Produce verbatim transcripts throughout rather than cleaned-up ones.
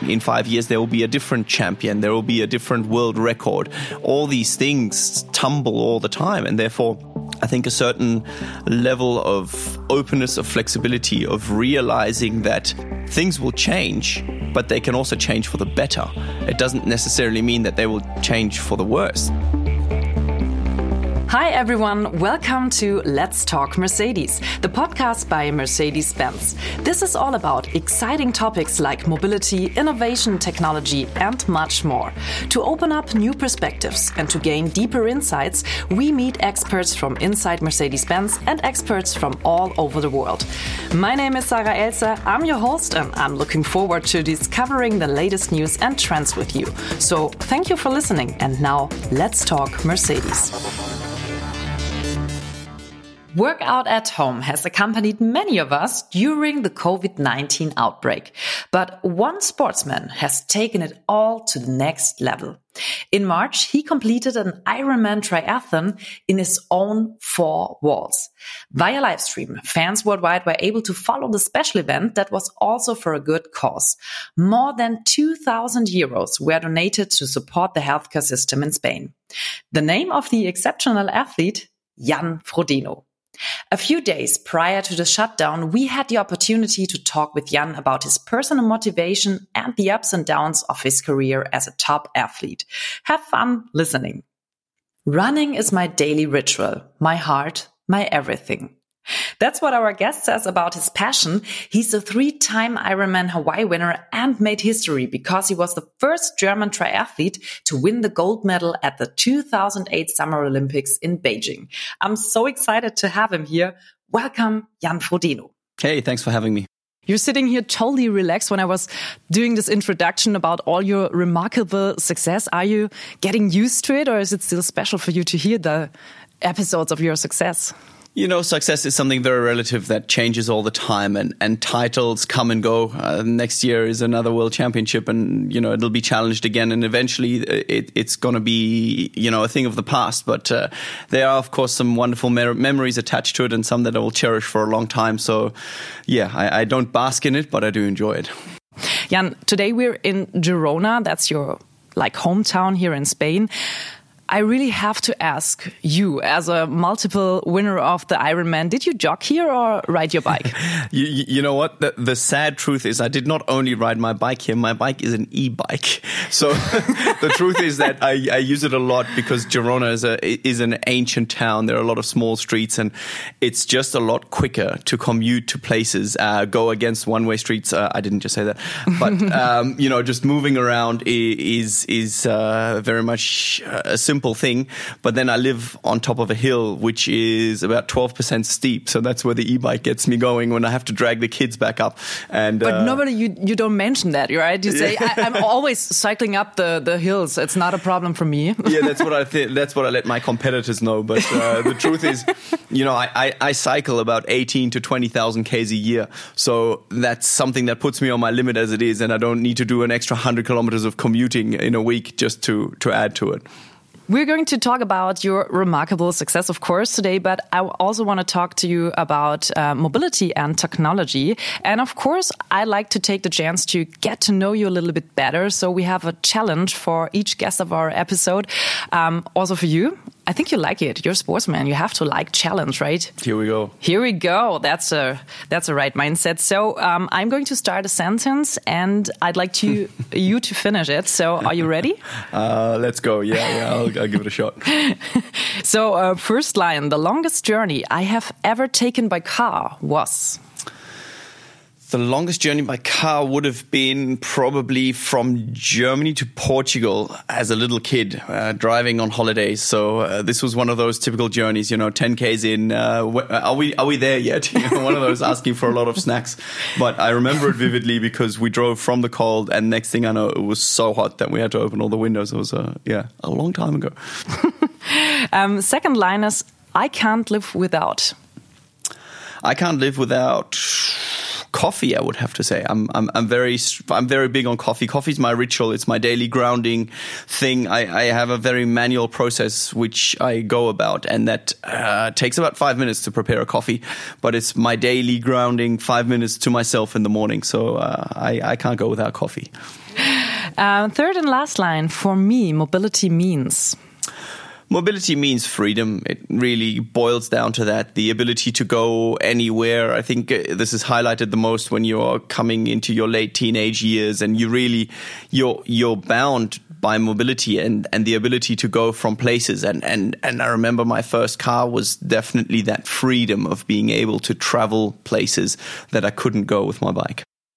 In five years, there will be a different champion. There will be a different world record. All these things tumble all the time. And therefore, I think a certain level of openness, of flexibility, of realizing that things will change, but they can also change for the better. It doesn't necessarily mean that they will change for the worse. Hi everyone, welcome to Let's Talk Mercedes, the podcast by Mercedes-Benz. This is all about exciting topics like mobility, innovation, technology, and much more. To open up new perspectives and to gain deeper insights, we meet experts from inside Mercedes-Benz and experts from all over the world. My name is Sarah Elser, I'm your host, and I'm looking forward to discovering the latest news and trends with you. So thank you for listening, and now let's talk Mercedes. Workout at home has accompanied many of us during the COVID nineteen outbreak. But one sportsman has taken it all to the next level. In March, he completed an Ironman triathlon in his own four walls. Via livestream, fans worldwide were able to follow the special event that was also for a good cause. More than two thousand euros were donated to support the healthcare system in Spain. The name of the exceptional athlete, Jan Frodeno. A few days prior to the shutdown, we had the opportunity to talk with Jan about his personal motivation and the ups and downs of his career as a top athlete. Have fun listening. Running is my daily ritual, my heart, my everything. That's what our guest says about his passion. He's a three-time Ironman Hawaii winner and made history because he was the first German triathlete to win the gold medal at the two thousand eight Summer Olympics in Beijing. I'm so excited to have him here. Welcome, Jan Frodeno. Hey, thanks for having me. You're sitting here totally relaxed when I was doing this introduction about all your remarkable success. Are you getting used to it, or is it still special for you to hear the episodes of your success? You know, success is something very relative that changes all the time, and, and titles come and go. Uh, next year is another world championship, and, you know, it'll be challenged again. And eventually it, it's going to be, you know, a thing of the past. But uh, there are, of course, some wonderful mer- memories attached to it, and some that I will cherish for a long time. So, yeah, I, I don't bask in it, but I do enjoy it. Jan, today we're in Girona. That's your, like, hometown here in Spain. I really have to ask you, as a multiple winner of the Ironman, did you jog here or ride your bike? you, you know what? The, the sad truth is I did not only ride my bike here. My bike is an e-bike. So the truth is that I, I use it a lot because Girona is, a, is an ancient town. There are a lot of small streets, and it's just a lot quicker to commute to places, uh, go against one-way streets. Uh, I didn't just say that. But, um, you know, just moving around is, is uh, very much a simple thing, but then I live on top of a hill which is about twelve percent steep, so that's where the e-bike gets me going when I have to drag the kids back up. And but uh, nobody, you you don't mention that, right? You say I, I'm always cycling up the the hills. It's not a problem for me. Yeah, that's what I think. That's what I let my competitors know. But uh, the truth is, you know, I, I, I cycle about eighteen to twenty thousand k's a year, so that's something that puts me on my limit as it is, and I don't need to do an extra hundred kilometers of commuting in a week just to to add to it. We're going to talk about your remarkable success, of course, today, but I also want to talk to you about uh, mobility and technology. And of course, I like to take the chance to get to know you a little bit better. So we have a challenge for each guest of our episode. Um, also for you. I think you like it. You're a sportsman. You have to like challenge, right? Here we go. Here we go. That's a that's a right mindset. So um, I'm going to start a sentence, and I'd like to you to finish it. So are you ready? Uh, let's go. Yeah, yeah. I'll, I'll give it a shot. So uh, first line: the longest journey I have ever taken by car was. The longest journey by car would have been probably from Germany to Portugal as a little kid, uh, driving on holidays. So uh, this was one of those typical journeys, you know, ten k's in. Uh, are we are we there yet? You know, one of those asking for a lot of snacks. But I remember it vividly because we drove from the cold, and next thing I know, it was so hot that we had to open all the windows. It was uh, yeah, a long time ago. um, second line is I can't live without. I can't live without coffee, I would have to say. I'm I'm I'm very I'm very big on coffee. Coffee's my ritual. It's my daily grounding thing. I, I have a very manual process which I go about, and that uh, takes about five minutes to prepare a coffee. But it's my daily grounding, five minutes to myself in the morning. So uh, I I can't go without coffee. Uh, third and last line for me, mobility means. Mobility means freedom. It really boils down to that. The ability to go anywhere. I think this is highlighted the most when you're coming into your late teenage years and you really, you're, you're bound by mobility and, and the ability to go from places. And, and, and I remember my first car was definitely that freedom of being able to travel places that I couldn't go with my bike.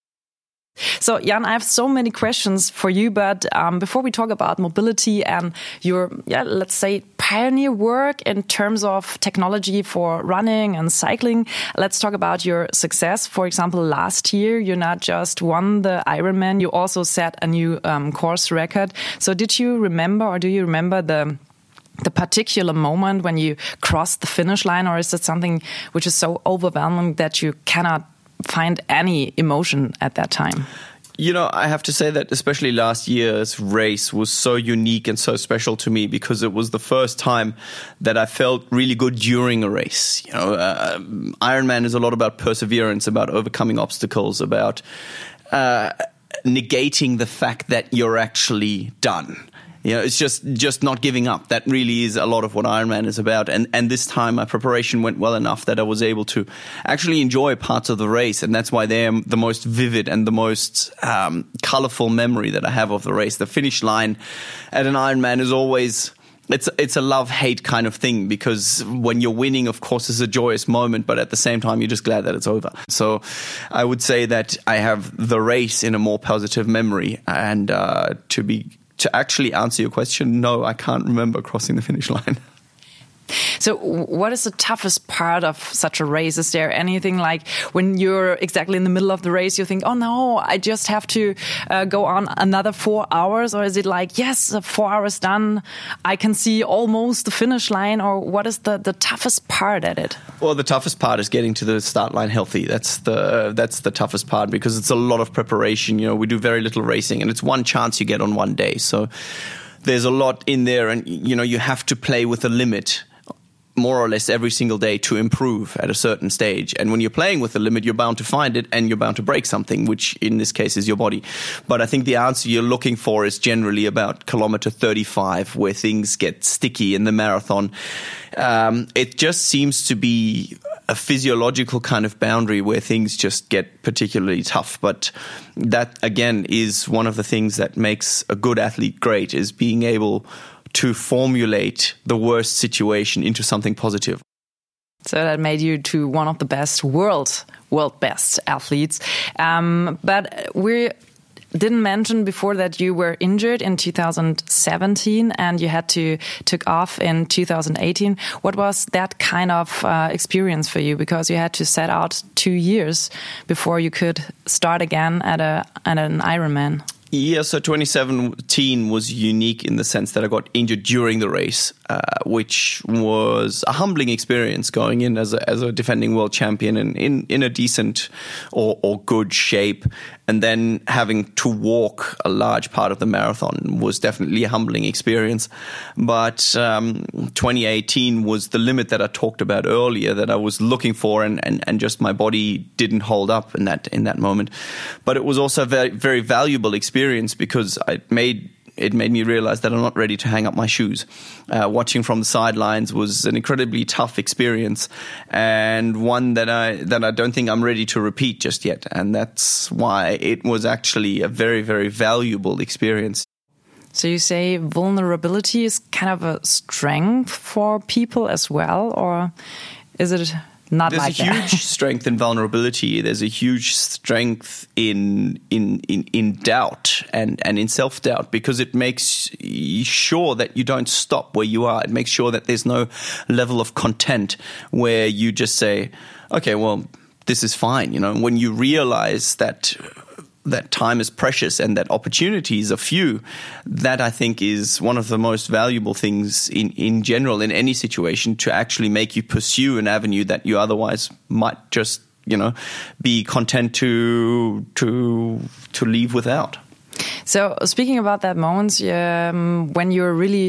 So, Jan, I have so many questions for you, but um, before we talk about mobility and your, yeah, let's say, pioneer work in terms of technology for running and cycling, let's talk about your success. For example, last year, you not just won the Ironman, you also set a new um, course record. So did you remember, or do you remember the the particular moment when you crossed the finish line, or is it something which is so overwhelming that you cannot find any emotion at that time? You know, I have to say that especially last year's race was so unique and so special to me because it was the first time that I felt really good during a race. You know, uh, Ironman is a lot about perseverance, about overcoming obstacles, about uh, negating the fact that you're actually done. You know, it's just just not giving up. That really is a lot of what Ironman is about. And and this time my preparation went well enough that I was able to actually enjoy parts of the race. And that's why they're the most vivid and the most um, colorful memory that I have of the race. The finish line at an Ironman is always... It's it's a love-hate kind of thing because when you're winning, of course, it's a joyous moment, but at the same time, you're just glad that it's over. So I would say that I have the race in a more positive memory. And uh, to be... To actually answer your question, no, I can't remember crossing the finish line. So what is the toughest part of such a race? Is there anything like when you're exactly in the middle of the race, you think, oh no, I just have to uh, go on another four hours? Or is it like, yes, four hours done, I can see almost the finish line? Or what is the, the toughest part at it? Well, the toughest part is getting to the start line healthy. That's the that's the toughest part because it's a lot of preparation. You know, we do very little racing and it's one chance you get on one day. So there's a lot in there and, you know, you have to play with a limit more or less every single day to improve at a certain stage. And when you're playing with the limit, you're bound to find it and you're bound to break something, which in this case is your body. But I think the answer you're looking for is generally about kilometer thirty-five, where things get sticky in the marathon. Um, it just seems to be a physiological kind of boundary where things just get particularly tough. But that, again, is one of the things that makes a good athlete great, is being able to formulate the worst situation into something positive. So that made you to one of the best world, world best athletes. Um, but we didn't mention before that you were injured in two thousand seventeen and you had to took off in two thousand eighteen. What was that kind of uh, experience for you? Because you had to set out two years before you could start again at a at an Ironman. Yeah, so twenty seventeen was unique in the sense that I got injured during the race, uh, which was a humbling experience going in as a, as a defending world champion and in, in a decent or, or good shape. And then having to walk a large part of the marathon was definitely a humbling experience. But um, twenty eighteen was the limit that I talked about earlier that I was looking for, and, and, and just my body didn't hold up in that in that moment. But it was also a very, very valuable experience because it made it made me realize that I'm not ready to hang up my shoes. Uh, watching from the sidelines was an incredibly tough experience, and one that I that I don't think I'm ready to repeat just yet. And that's why it was actually a very, very valuable experience. So you say vulnerability is kind of a strength for people as well, or is it not There's like a that? huge strength in vulnerability. There's a huge strength in in in, in doubt and, and in self-doubt, because it makes sure that you don't stop where you are. It makes sure that there's no level of content where you just say, okay, well, this is fine. You know, when you realize that that time is precious and that opportunities are few, that I think is one of the most valuable things in, in general in any situation, to actually make you pursue an avenue that you otherwise might just you know, be content to to to leave without. So speaking about that moments, um, when you're really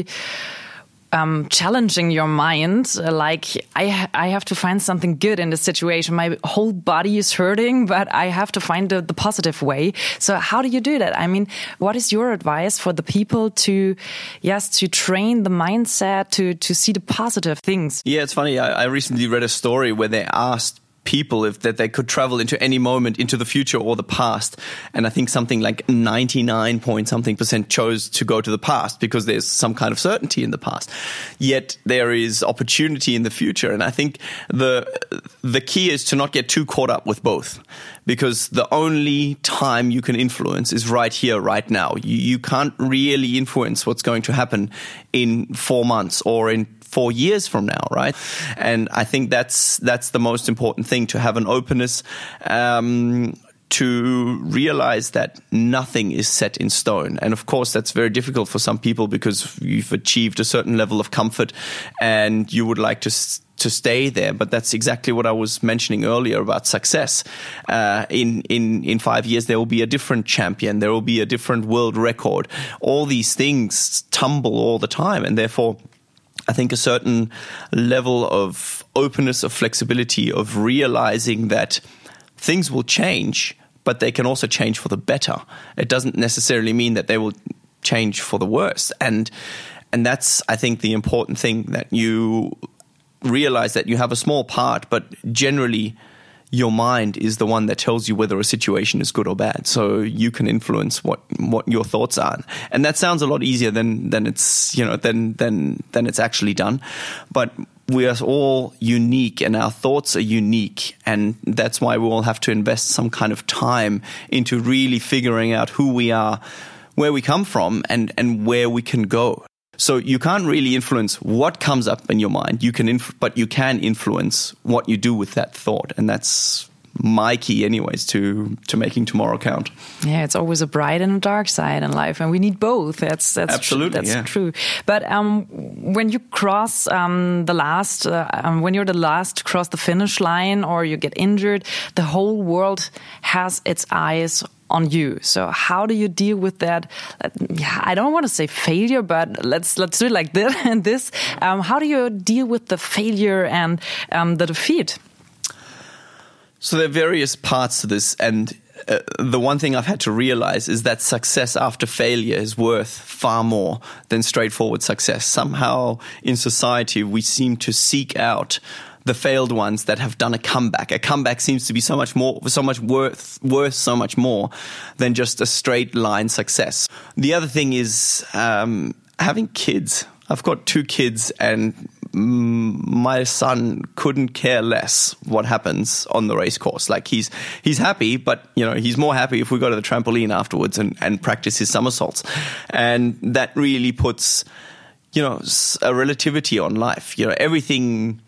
um, challenging your mind, uh, like I, ha I have to find something good in this situation. My whole body is hurting, but I have to find the, the positive way. So how do you do that? I mean, what is your advice for the people to, yes, to train the mindset to to see the positive things? Yeah, it's funny. I, I recently read a story where they asked people if that they could travel into any moment, into the future or the past, and I think something like ninety-nine point something percent chose to go to the past because there's some kind of certainty in the past. Yet there is opportunity in the future, and I think the the key is to not get too caught up with both, because the only time you can influence is right here, right now. You, you can't really influence what's going to happen in four months or in four years from now, right? And I think that's that's the most important thing, to have an openness, um, to realize that nothing is set in stone. And of course, that's very difficult for some people because you've achieved a certain level of comfort and you would like to to stay there. But that's exactly what I was mentioning earlier about success. Uh, in, in, in five years, there will be a different champion. There will be a different world record. All these things tumble all the time. And therefore, I think a certain level of openness, of flexibility, of realizing that things will change, but they can also change for the better. It doesn't necessarily mean that they will change for the worse. And and that's, I think, the important thing, that you realize that you have a small part, but generally your mind is the one that tells you whether a situation is good or bad. So you can influence what what your thoughts are, and that sounds a lot easier than than it's you know than than than it's actually done. But we are all unique, and our thoughts are unique, and that's why we all have to invest some kind of time into really figuring out who we are, where we come from, and and where we can go. So you can't really influence what comes up in your mind. You can, inf- but you can influence what you do with that thought, and that's my key, anyways, to to making tomorrow count. Yeah, it's always a bright and a dark side in life, and we need both. That's that's absolutely tr- that's yeah. true. But um, when you cross um, the last, uh, um, when you're the last to cross the finish line, or you get injured, the whole world has its eyes on you. So how do you deal with that? Yeah, I don't want to say failure, but let's let's do it like this. And this, um, how do you deal with the failure and um, the defeat? So there are various parts to this, and uh, the one thing I've had to realize is that success after failure is worth far more than straightforward success. Somehow in society we seem to seek out the failed ones that have done a comeback. A comeback seems to be so much more, so much worth, worth so much more than just a straight line success. The other thing is um, having kids. I've got two kids, and mm, my son couldn't care less what happens on the race course. Like he's he's happy, but you know he's more happy if we go to the trampoline afterwards and, and practice his somersaults, and that really puts you know a relativity on life. You know everything.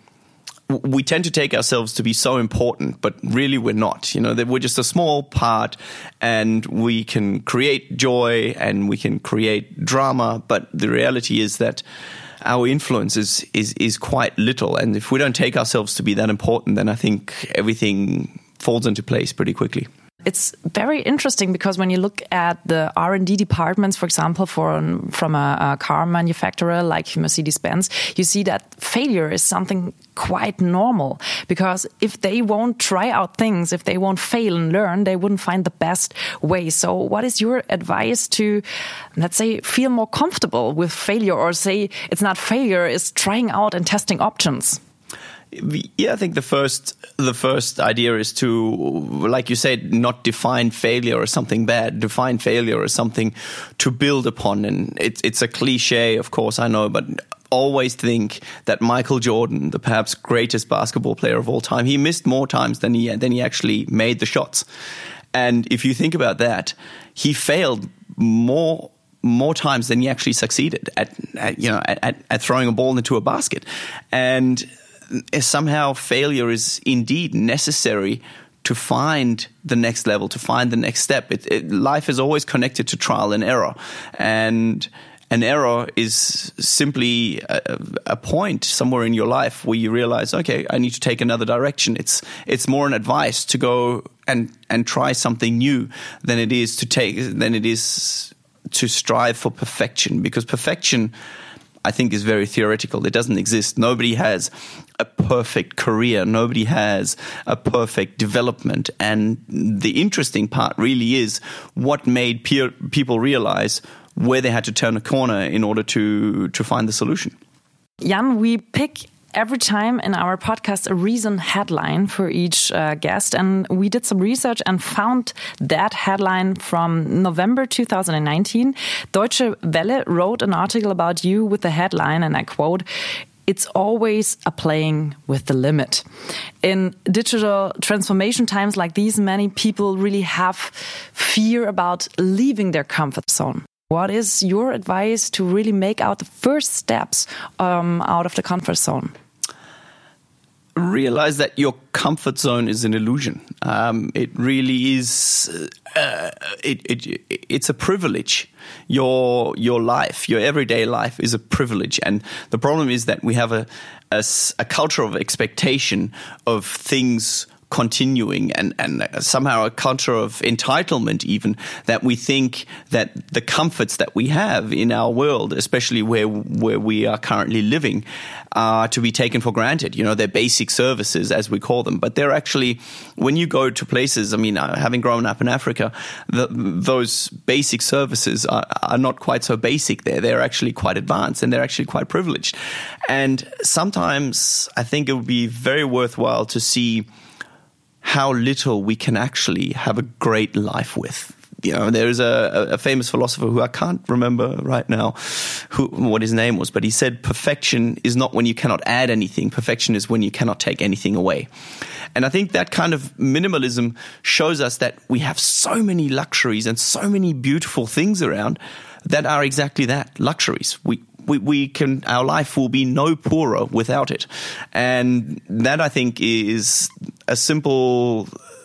We tend to take ourselves to be so important, but really we're not. You know, that we're just a small part, and we can create joy and we can create drama, but the reality is that our influence is, is, is quite little. And if we don't take ourselves to be that important, then I think everything falls into place pretty quickly. It's very interesting because when you look at the R and D departments, for example, for from a, a car manufacturer like Mercedes-Benz, you see that failure is something quite normal, because if they won't try out things, if they won't fail and learn, they wouldn't find the best way. So what is your advice to, let's say, feel more comfortable with failure, or say it's not failure, it's trying out and testing options? Yeah, I think the first the first idea is to, like you said, not define failure as something bad. Define failure as something to build upon. And it's it's a cliche, of course, I know, but always think that Michael Jordan, the perhaps greatest basketball player of all time, he missed more times than he than he actually made the shots. And if you think about that, he failed more more times than he actually succeeded at, at you know at, at throwing a ball into a basket. And somehow failure is indeed necessary to find the next level, to find the next step. It, it, life is always connected to trial and error. And An error is simply a, a point somewhere in your life where you realize, okay, I need to take another direction. It's it's more an advice to go and and try something new than it is to take than it is to strive for perfection, because perfection, I think, is very theoretical. It doesn't exist. Nobody has a perfect career. Nobody has a perfect development. And the interesting part really is what made peer, people realize where they had to turn a corner in order to, to find the solution. Jan, we pick every time in our podcast a reason headline for each uh, guest, and we did some research and found that headline from November two thousand nineteen. Deutsche Welle wrote an article about you with the headline, and I quote, "It's always a playing with the limit." In digital transformation times like these, many people really have fear about leaving their comfort zone. What is your advice to really make out the first steps um, out of the comfort zone? Realize that your comfort zone is an illusion. Um, it really is. Uh, it, it, it's a privilege. Your your life, your everyday life, is a privilege, and the problem is that we have a a, a culture of expectation of things continuing, and, and somehow a culture of entitlement even, that we think that the comforts that we have in our world, especially where where we are currently living, are to be taken for granted. You know, they're basic services, as we call them, but they're actually, when you go to places, I mean, having grown up in Africa, the, those basic services are, are not quite so basic there. They're actually quite advanced, and they're actually quite privileged. And sometimes I think it would be very worthwhile to see how little we can actually have a great life with. You know, there is a, a famous philosopher who I can't remember right now who what his name was, but he said perfection is not when you cannot add anything. Perfection is when you cannot take anything away. And I think that kind of minimalism shows us that we have so many luxuries and so many beautiful things around that are exactly that, luxuries. We We, we can, our life will be no poorer without it. And that, I think, is a simple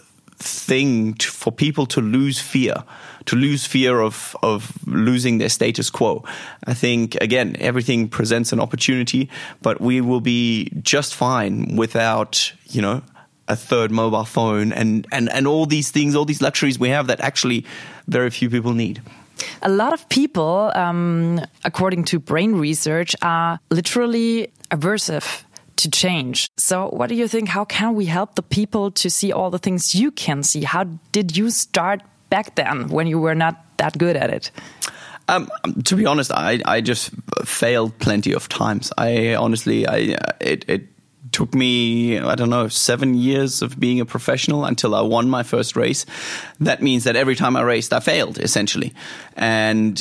thing to, for people to lose fear, to lose fear of, of losing their status quo. I think, again, everything presents an opportunity, but we will be just fine without, you know, a third mobile phone and, and, and all these things, all these luxuries we have that actually very few people need. A lot of people, um, according to brain research, are literally aversive to change. So what do you think? How can we help the people to see all the things you can see? How did you start back then when you were not that good at it? Um, to be honest, I, I just failed plenty of times. I honestly, I it, it took me, I don't know, seven years of being a professional until I won my first race. That means that every time I raced, I failed, essentially. And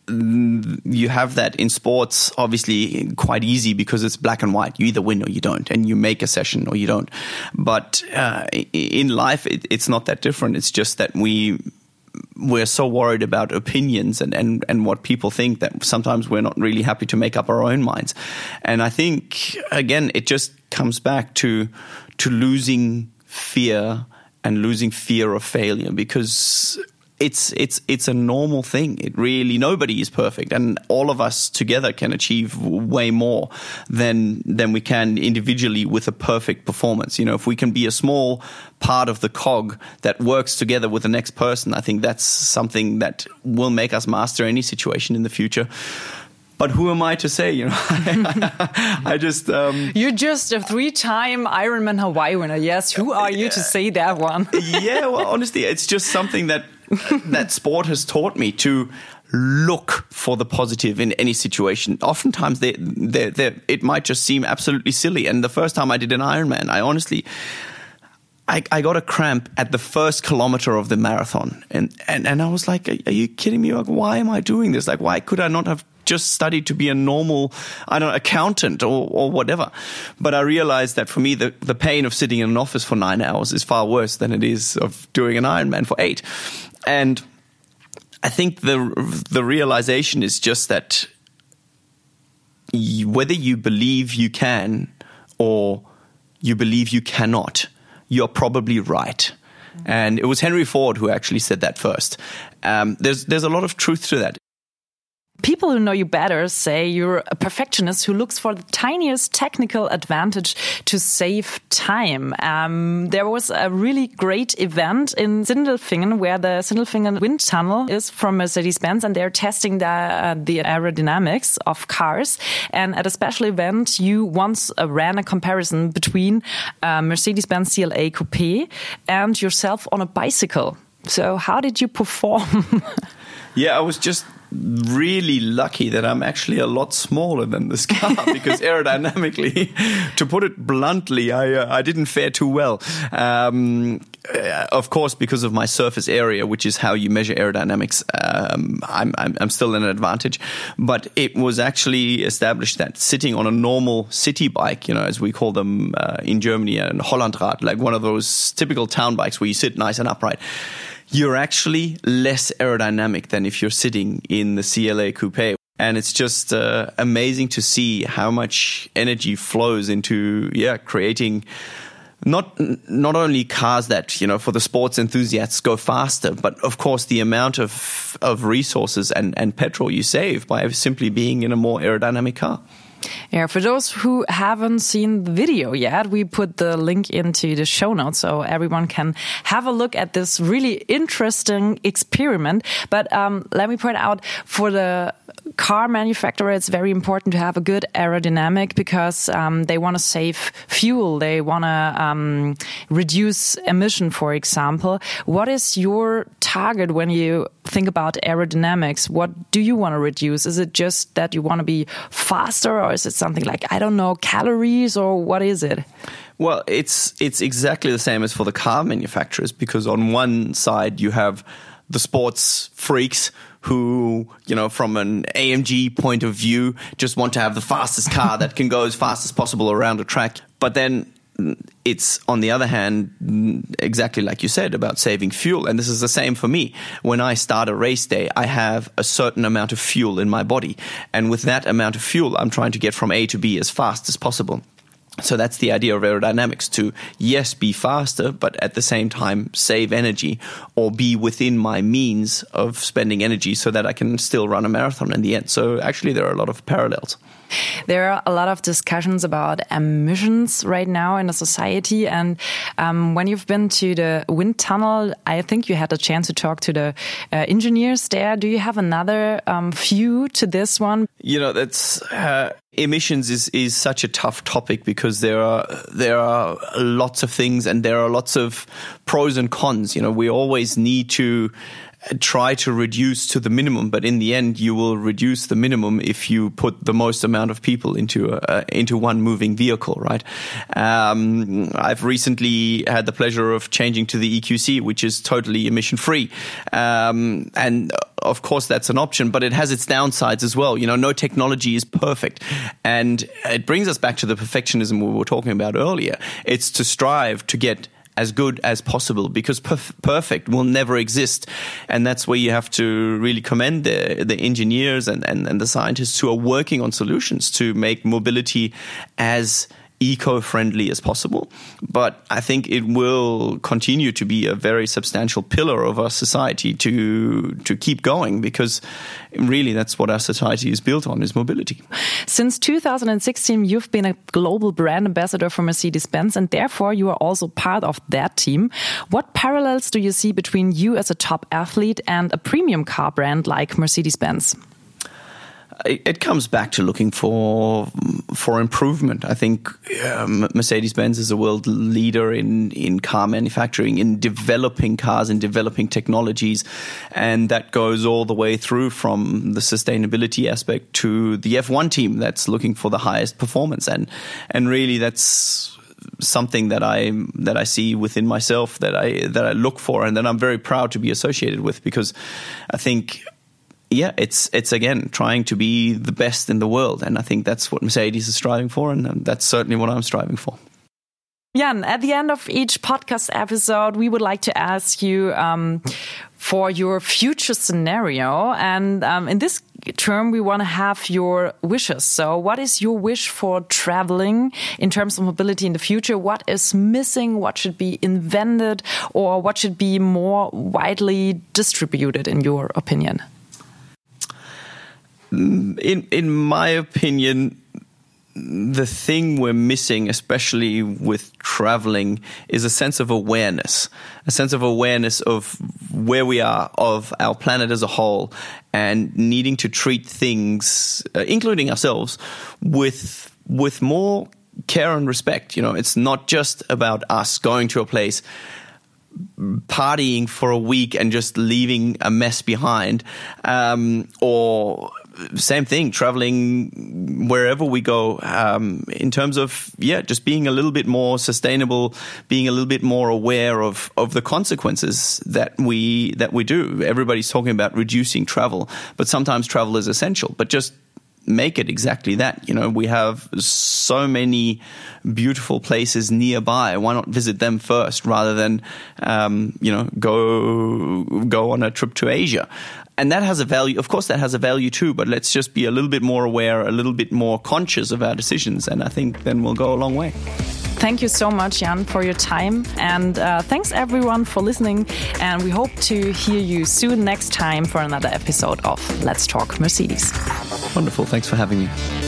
you have that in sports, obviously, quite easy because it's black and white. You either win or you don't, and you make a session or you don't. But uh, in life, it, it's not that different. It's just that we... we're so worried about opinions and, and, and what people think that sometimes we're not really happy to make up our own minds. And I think, again, it just comes back to to losing fear and losing fear of failure, because it's it's it's a normal thing. It really, nobody is perfect, and all of us together can achieve way more than than we can individually with a perfect performance. You know, if we can be a small part of the cog that works together with the next person, I think that's something that will make us master any situation in the future. But who am I to say? You know, I just um, you're just a three-time Ironman Hawaii winner. Yes, who are you to say that one? Yeah, well, honestly, it's just something that that sport has taught me to look for the positive in any situation. Oftentimes, they, they, they, it might just seem absolutely silly. And the first time I did an Ironman, I honestly. I, I got a cramp at the first kilometer of the marathon. And, and, and I was like, are, are you kidding me? Like, why am I doing this? Like, why could I not have just studied to be a normal, I don't know, accountant or, or whatever? But I realized that for me, the, the pain of sitting in an office for nine hours is far worse than it is of doing an Ironman for eight. And I think the the realization is just that you, whether you believe you can or you believe you cannot, you're probably right. And it was Henry Ford who actually said that first. Um, there's there's a lot of truth to that. People who know you better say you're a perfectionist who looks for the tiniest technical advantage to save time. Um, there was a really great event in Sindelfingen where the Sindelfingen wind tunnel is from Mercedes-Benz, and they're testing the, uh, the aerodynamics of cars. And at a special event, you once uh, ran a comparison between uh, Mercedes-Benz C L A Coupe and yourself on a bicycle. So how did you perform? Yeah, I was just really lucky that I'm actually a lot smaller than this car because aerodynamically, to put it bluntly, I uh, I didn't fare too well. Um, uh, of course, because of my surface area, which is how you measure aerodynamics, um, I'm, I'm I'm still in an advantage. But it was actually established that sitting on a normal city bike, you know, as we call them uh, in Germany, a Hollandrad, like one of those typical town bikes where you sit nice and upright, you're actually less aerodynamic than if you're sitting in the C L A Coupe. And it's just uh, amazing to see how much energy flows into, yeah, creating not not only cars that, you know, for the sports enthusiasts go faster, but of course the amount of of resources and, and petrol you save by simply being in a more aerodynamic car. Yeah, for those who haven't seen the video yet, we put the link into the show notes so everyone can have a look at this really interesting experiment. But um, let me point out, for the car manufacturer, it's very important to have a good aerodynamic because um, they want to save fuel. They want to um, reduce emission, for example. What is your target when you think about aerodynamics? What do you want to reduce? Is it just that you want to be faster, or is it something like, I don't know, calories, or what is it? Well, it's it's exactly the same as for the car manufacturers, because on one side you have the sports freaks who, you know, from an A M G point of view, just want to have the fastest car that can go as fast as possible around a track. But then it's, on the other hand, exactly like you said about saving fuel. And this is the same for me. When I start a race day, I have a certain amount of fuel in my body. And with that amount of fuel, I'm trying to get from A to B as fast as possible. So that's the idea of aerodynamics, to, yes, be faster, but at the same time save energy, or be within my means of spending energy so that I can still run a marathon in the end. So actually there are a lot of parallels. There are a lot of discussions about emissions right now in the society. And um, when you've been to the wind tunnel, I think you had a chance to talk to the uh, engineers there. Do you have another um, view to this one? You know, that's uh, emissions is, is such a tough topic because there are there are lots of things and there are lots of pros and cons. You know, we always need to try to reduce to the minimum, but in the end you will reduce the minimum if you put the most amount of people into a, into one moving vehicle, right? Um, I've recently had the pleasure of changing to the E Q C, which is totally emission free. Um, and of course that's an option, but it has its downsides as well. You know, no technology is perfect. And it brings us back to the perfectionism we were talking about earlier. It's to strive to get as good as possible, because perf- perfect will never exist. And that's where you have to really commend the, the engineers and, and, and the scientists who are working on solutions to make mobility as eco-friendly as possible. But I think it will continue to be a very substantial pillar of our society to to keep going, because really that's what our society is built on, is mobility. Since two thousand sixteen, you've been a global brand ambassador for Mercedes-Benz, and therefore you are also part of that team. What parallels do you see between you as a top athlete and a premium car brand like Mercedes-Benz? It comes back to looking for for improvement. I think um, Mercedes-Benz is a world leader in, in car manufacturing, in developing cars and developing technologies. And that goes all the way through from the sustainability aspect to the F one team that's looking for the highest performance. And and really that's something that I that I see within myself, that I that I look for, and that I'm very proud to be associated with, because I think, yeah, it's it's again trying to be the best in the world, and I think that's what Mercedes is striving for, and that's certainly what I'm striving for. Jan, at the end of each podcast episode, we would like to ask you um, for your future scenario, and um, in this term, we want to have your wishes. So, what is your wish for traveling in terms of mobility in the future? What is missing? What should be invented, or what should be more widely distributed, in your opinion? In in my opinion, the thing we're missing, especially with traveling, is a sense of awareness, a sense of awareness of where we are, of our planet as a whole, and needing to treat things, uh, including ourselves, with with more care and respect. You know, it's not just about us going to a place, partying for a week and just leaving a mess behind, um, or same thing, traveling wherever we go, um, in terms of, yeah, just being a little bit more sustainable, being a little bit more aware of, of the consequences that we, that we do. Everybody's talking about reducing travel, but sometimes travel is essential, but just make it exactly that. You know, we have so many beautiful places nearby. Why not visit them first rather than, um, you know, go go on a trip to Asia? And that has a value. Of course, that has a value too, but let's just be a little bit more aware, a little bit more conscious of our decisions. And I think then we'll go a long way. Thank you so much, Jan, for your time. And uh, thanks everyone for listening. And we hope to hear you soon next time for another episode of Let's Talk Mercedes. Wonderful. Thanks for having me.